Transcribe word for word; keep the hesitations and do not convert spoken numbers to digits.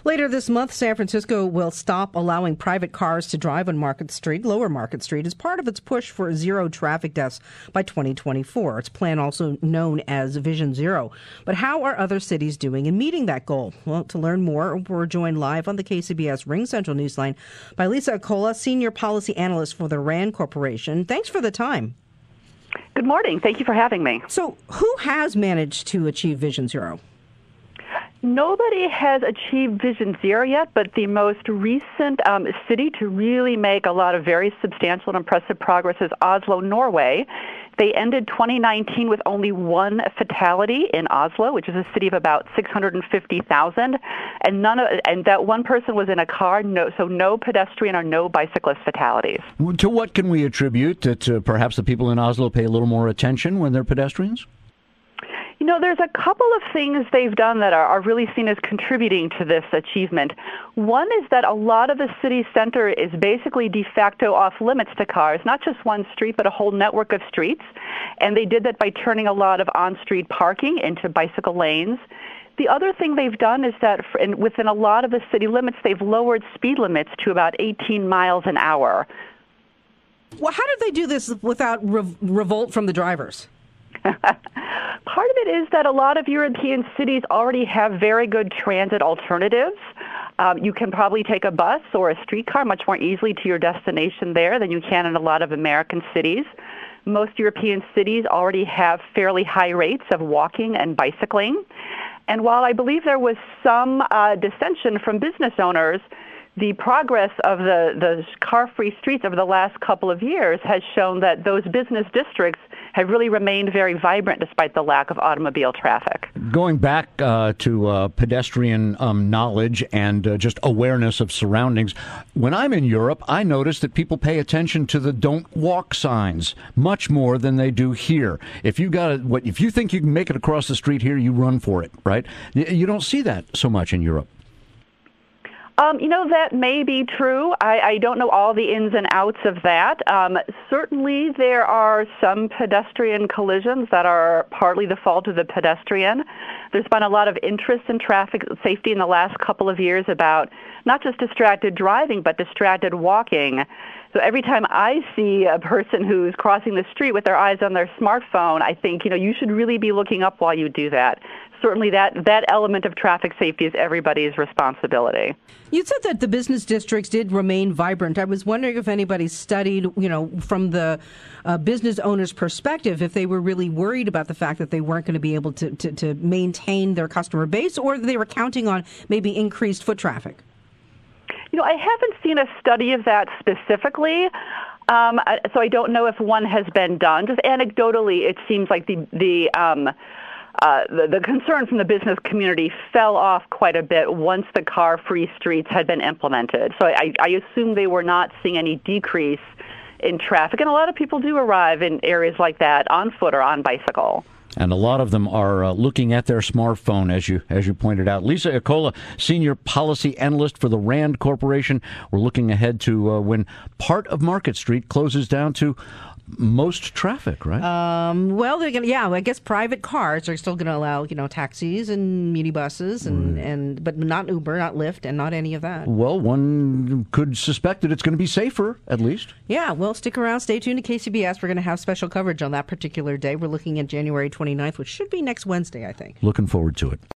Later this month, San Francisco will stop allowing private cars to drive on Market Street, Lower Market Street, as part of its push for zero traffic deaths by twenty twenty-four. Its plan, also known as Vision Zero. But how are other cities doing in meeting that goal? Well, to learn more, we're joined live on the K C B S Ring Central Newsline by Lisa Acola, Senior Policy Analyst for the RAND Corporation. Thanks for the time. Good morning. Thank you for having me. So who has managed to achieve Vision Zero? Nobody has achieved Vision Zero yet, but the most recent um, city to really make a lot of very substantial and impressive progress is Oslo, Norway. They ended twenty nineteen with only one fatality in Oslo, which is a city of about six hundred fifty thousand, and none of, and that one person was in a car, no, so no pedestrian or no bicyclist fatalities. To what can we attribute that uh, perhaps the people in Oslo pay a little more attention when they're pedestrians? You know, there's a couple of things they've done that are, are really seen as contributing to this achievement. One is that a lot of the city center is basically de facto off limits to cars, not just one street, but a whole network of streets. And they did that by turning a lot of on-street parking into bicycle lanes. The other thing they've done is that for, in, within a lot of the city limits, they've lowered speed limits to about eighteen miles an hour. Well, how did they do this without rev- revolt from the drivers? Part of it is that a lot of European cities already have very good transit alternatives. Um, you can probably take a bus or a streetcar much more easily to your destination there than you can in a lot of American cities. Most European cities already have fairly high rates of walking and bicycling. And while I believe there was some uh, dissension from business owners, the progress of the, the car-free streets over the last couple of years has shown that those business districts have really remained very vibrant despite the lack of automobile traffic. Going back uh, to uh, pedestrian um, knowledge and uh, just awareness of surroundings, when I'm in Europe, I notice that people pay attention to the don't walk signs much more than they do here. If you got what if you think you can make it across the street here, you run for it, right? You don't see that so much in Europe. Um, you know, that may be true. I, I don't know all the ins and outs of that. Um, certainly there are some pedestrian collisions that are partly the fault of the pedestrian. There's been a lot of interest in traffic safety in the last couple of years about not just distracted driving, but distracted walking. So every time I see a person who's crossing the street with their eyes on their smartphone, I think, you know, you should really be looking up while you do that. Certainly that, that element of traffic safety is everybody's responsibility. You said that the business districts did remain vibrant. I was wondering if anybody studied, you know, from the uh, business owner's perspective, if they were really worried about the fact that they weren't going to be able to, to, to maintain their customer base, or they were counting on maybe increased foot traffic. You know, I haven't seen a study of that specifically. Um, so I don't know if one has been done. Just anecdotally, it seems like the the um, uh, the, the concern from the business community fell off quite a bit once the car-free streets had been implemented. So I, I assume they were not seeing any decrease in traffic. And a lot of people do arrive in areas like that on foot or on bicycle. And a lot of them are uh, looking at their smartphone, as you as you pointed out. Lisa Acola, Senior Policy Analyst for the RAND Corporation. We're looking ahead to uh, when part of Market Street closes down to most traffic, right? Um, well, they're gonna, yeah. I guess private cars are still going to allow, you know, taxis and minibuses, and, mm. and but not Uber, not Lyft, and not any of that. Well, one could suspect that it's going to be safer, at least. Yeah. Well, stick around, stay tuned to K C B S. We're going to have special coverage on that particular day. We're looking at January twenty-ninth, which should be next Wednesday, I think. Looking forward to it.